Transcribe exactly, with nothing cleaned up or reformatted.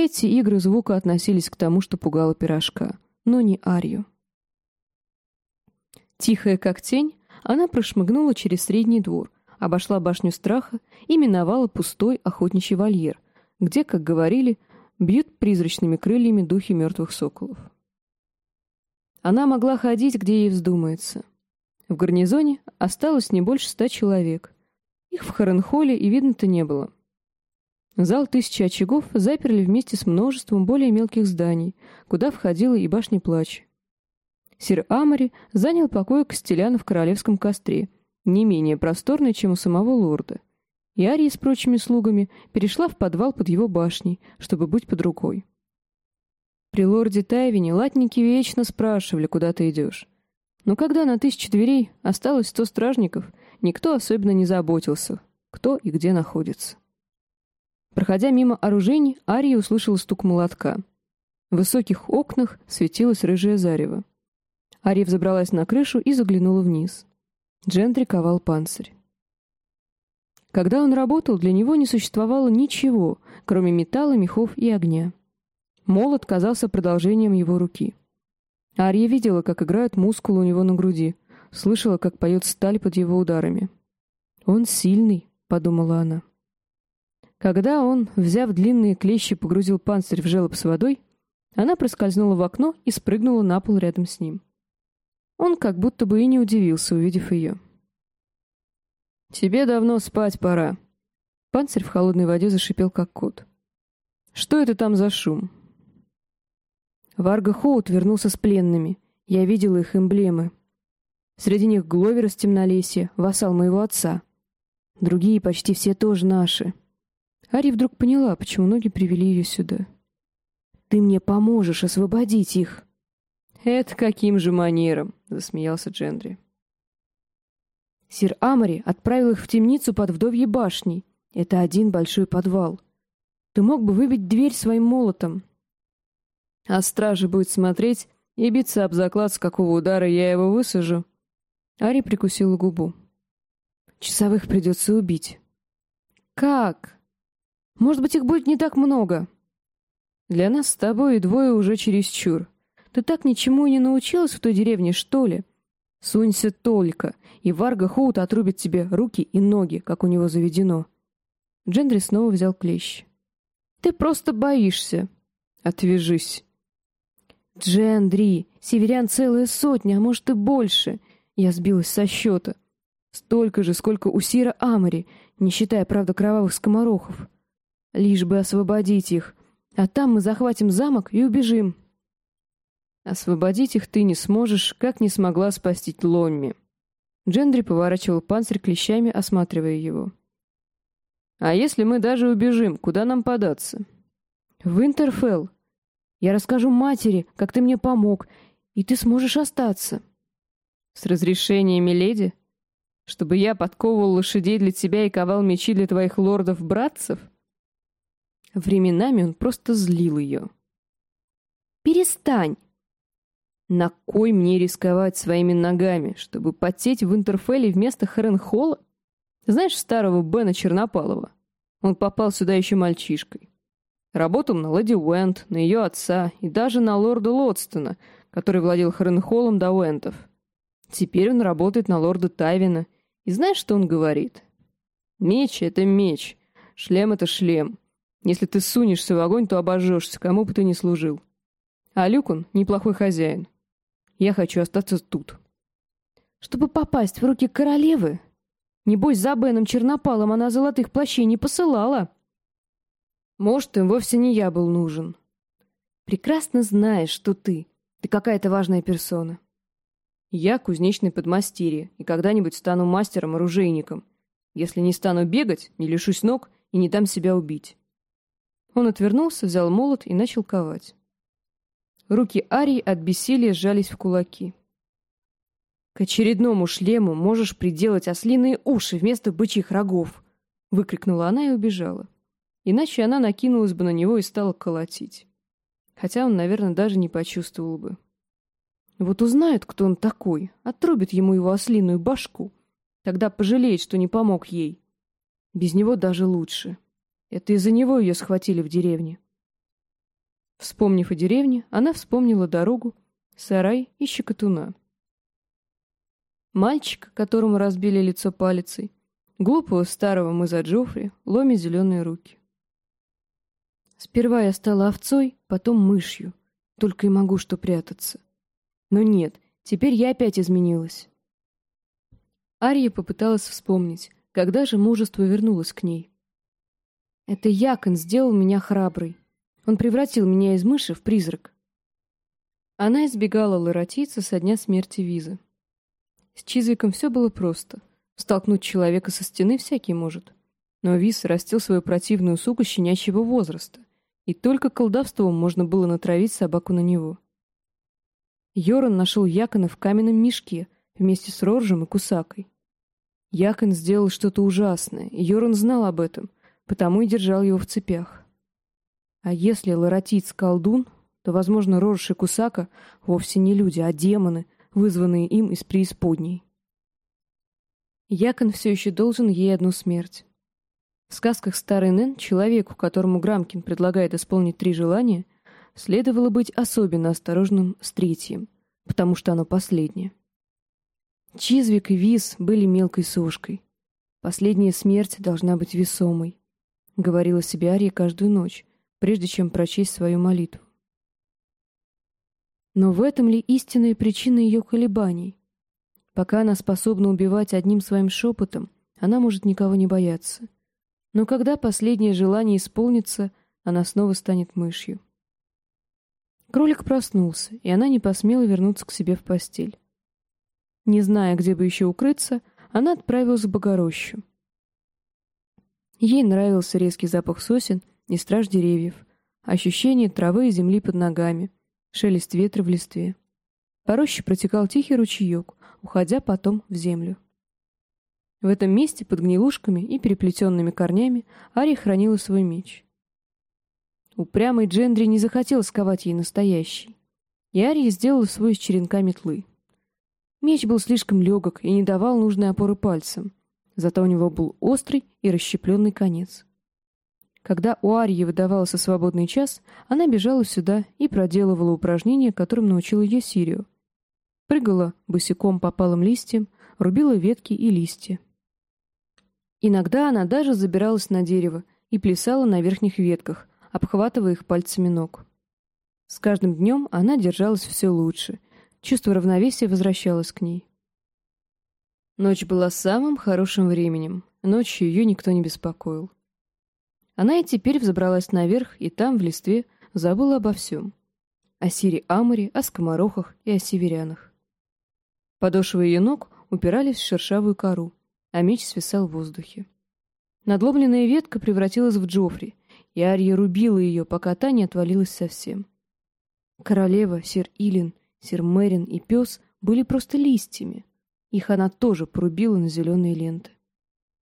Все эти игры звука относились к тому, что пугало пирожка, но не Арию. Тихая как тень, она прошмыгнула через средний двор, обошла башню страха и миновала пустой охотничий вольер, где, как говорили, бьют призрачными крыльями духи мертвых соколов. Она могла ходить, где ей вздумается. В гарнизоне осталось не больше ста человек. Их в Харенхолле и видно-то не было. Зал тысячи очагов заперли вместе с множеством более мелких зданий, куда входила и башня плача. Сир Амари занял покой Костеляна в королевском костре, не менее просторный, чем у самого лорда, и Ария с прочими слугами перешла в подвал под его башней, чтобы быть под рукой. При лорде Тайвине латники вечно спрашивали, куда ты идешь. Но когда на тысячу дверей осталось сто стражников, никто особенно не заботился, кто и где находится. Проходя мимо оружейни, Ария услышала стук молотка. В высоких окнах светилось рыжее зарево. Ария взобралась на крышу и заглянула вниз. Джендри ковал панцирь. Когда он работал, для него не существовало ничего, кроме металла, мехов и огня. Молот казался продолжением его руки. Ария видела, как играют мускулы у него на груди, слышала, как поет сталь под его ударами. «Он сильный», — подумала она. Когда он, взяв длинные клещи, погрузил панцирь в желоб с водой, она проскользнула в окно и спрыгнула на пол рядом с ним. Он как будто бы и не удивился, увидев ее. «Тебе давно спать пора». Панцирь в холодной воде зашипел, как кот. «Что это там за шум?» Варга Хоут вернулся с пленными. Я видела их эмблемы. Среди них Гловер из Темнолесья, вассал моего отца. Другие почти все тоже наши. Ария вдруг поняла, почему ноги привели ее сюда. «Ты мне поможешь освободить их». «Это каким же манером?» — засмеялся Джендри. «Сир Амари отправил их в темницу под Вдовьей башней. Это один большой подвал. Ты мог бы выбить дверь своим молотом». «А стража будет смотреть и биться об заклад, с какого удара я его высажу». Ария прикусила губу. «Часовых придется убить». «Как? Может быть, их будет не так много?» «Для нас с тобой и двое уже чересчур. Ты так ничему и не научилась в той деревне, что ли? Сунься только, и Варга Хоут отрубит тебе руки и ноги, как у него заведено». Джендри снова взял клещ. «Ты просто боишься. Отвяжись». «Джендри, северян целая сотня, а может и больше». Я сбилась со счета. Столько же, сколько у Сира Амари, не считая, правда, кровавых скоморохов. Лишь бы освободить их. А там мы захватим замок и убежим. Освободить их ты не сможешь, как не смогла спасти Тломми. Джендри поворачивал панцирь клещами, осматривая его. А если мы даже убежим, куда нам податься? В Винтерфелл. Я расскажу матери, как ты мне помог, и ты сможешь остаться. С разрешения миледи? Чтобы я подковывал лошадей для тебя и ковал мечи для твоих лордов-братцев? Временами он просто злил ее. «Перестань!» «На кой мне рисковать своими ногами, чтобы потеть в Винтерфелле вместо Харенхолла? Знаешь старого Бена Чернопалова? Он попал сюда еще мальчишкой. Работал на леди Уэнт, на ее отца и даже на лорда Лодстона, который владел Харенхоллом до Уэнтов. Теперь он работает на лорда Тайвина. И знаешь, что он говорит? Меч — это меч, шлем — это шлем. Если ты сунешься в огонь, то обожжешься, кому бы ты ни служил. А Люкон — неплохой хозяин. Я хочу остаться тут». «Чтобы попасть в руки королевы? Небось, за Беном Чернопалом она золотых плащей не посылала». «Может, им вовсе не я был нужен». «Прекрасно знаешь, что ты. Ты какая-то важная персона». «Я кузнечный подмастерье, и когда-нибудь стану мастером-оружейником. Если не стану бегать, не лишусь ног и не дам себя убить». Он отвернулся, взял молот и начал ковать. Руки Арии от бессилия сжались в кулаки. «К очередному шлему можешь приделать ослиные уши вместо бычьих рогов!» — выкрикнула она и убежала. Иначе она накинулась бы на него и стала колотить. Хотя он, наверное, даже не почувствовал бы. Вот узнает, кто он такой, отрубит ему его ослиную башку. Тогда пожалеет, что не помог ей. Без него даже лучше. Это из-за него ее схватили в деревне. Вспомнив о деревне, она вспомнила дорогу, сарай и щекотуна. Мальчика, которому разбили лицо палицей, глупого старого мыза Джоффри, ломя зеленые руки. Сперва я стала овцой, потом мышью. Только и могу что прятаться. Но нет, теперь я опять изменилась. Ария попыталась вспомнить, когда же мужество вернулось к ней. Это Якон сделал меня храброй. Он превратил меня из мыши в призрак. Она избегала ларатийца со дня смерти Визы. С Чизвиком все было просто. Столкнуть человека со стены всякий может. Но Виз растил свою противную суку щенячьего возраста, и только колдовством можно было натравить собаку на него. Йоран нашел Якона в каменном мешке вместе с Роржем и Кусакой. Якон сделал что-то ужасное, и Йоран знал об этом, потому и держал его в цепях. А если ларатиец колдун, то, возможно, Рорж и Кусака вовсе не люди, а демоны, вызванные им из преисподней. Якон все еще должен ей одну смерть. В сказках старый Нэн человеку, которому Грамкин предлагает исполнить три желания, следовало быть особенно осторожным с третьим, потому что оно последнее. Чизвик и Виз были мелкой сошкой. Последняя смерть должна быть весомой, говорила себе Ария каждую ночь, прежде чем прочесть свою молитву. Но в этом ли истинная причина ее колебаний? Пока она способна убивать одним своим шепотом, она может никого не бояться. Но когда последнее желание исполнится, она снова станет мышью. Кролик проснулся, и она не посмела вернуться к себе в постель. Не зная, где бы еще укрыться, она отправилась в Богорощу. Ей нравился резкий запах сосен и страж деревьев, ощущение травы и земли под ногами, шелест ветра в листве. По роще протекал тихий ручеек, уходя потом в землю. В этом месте под гнилушками и переплетенными корнями Ария хранила свой меч. Упрямый Джендри не захотел сковать ей настоящий, и Ария сделала свой из черенка метлы. Меч был слишком легок и не давал нужной опоры пальцам, зато у него был острый и расщепленный конец. Когда у Арии выдавался свободный час, она бежала сюда и проделывала упражнения, которым научил ее Сирио. Прыгала босиком по палым листьям, рубила ветки и листья. Иногда она даже забиралась на дерево и плясала на верхних ветках, обхватывая их пальцами ног. С каждым днем она держалась все лучше, чувство равновесия возвращалось к ней. Ночь была самым хорошим временем, ночью ее никто не беспокоил. Она и теперь взобралась наверх, и там, в листве, забыла обо всем. О Сире Аморе, о скоморохах и о северянах. Подошвы ее ног упирались в шершавую кору, а меч свисал в воздухе. Надломленная ветка превратилась в Джоффри, и Ария рубила ее, пока та не отвалилась совсем. Королева, сир Илин, сир Мерин и пес были просто листьями. Их она тоже порубила на зеленые ленты.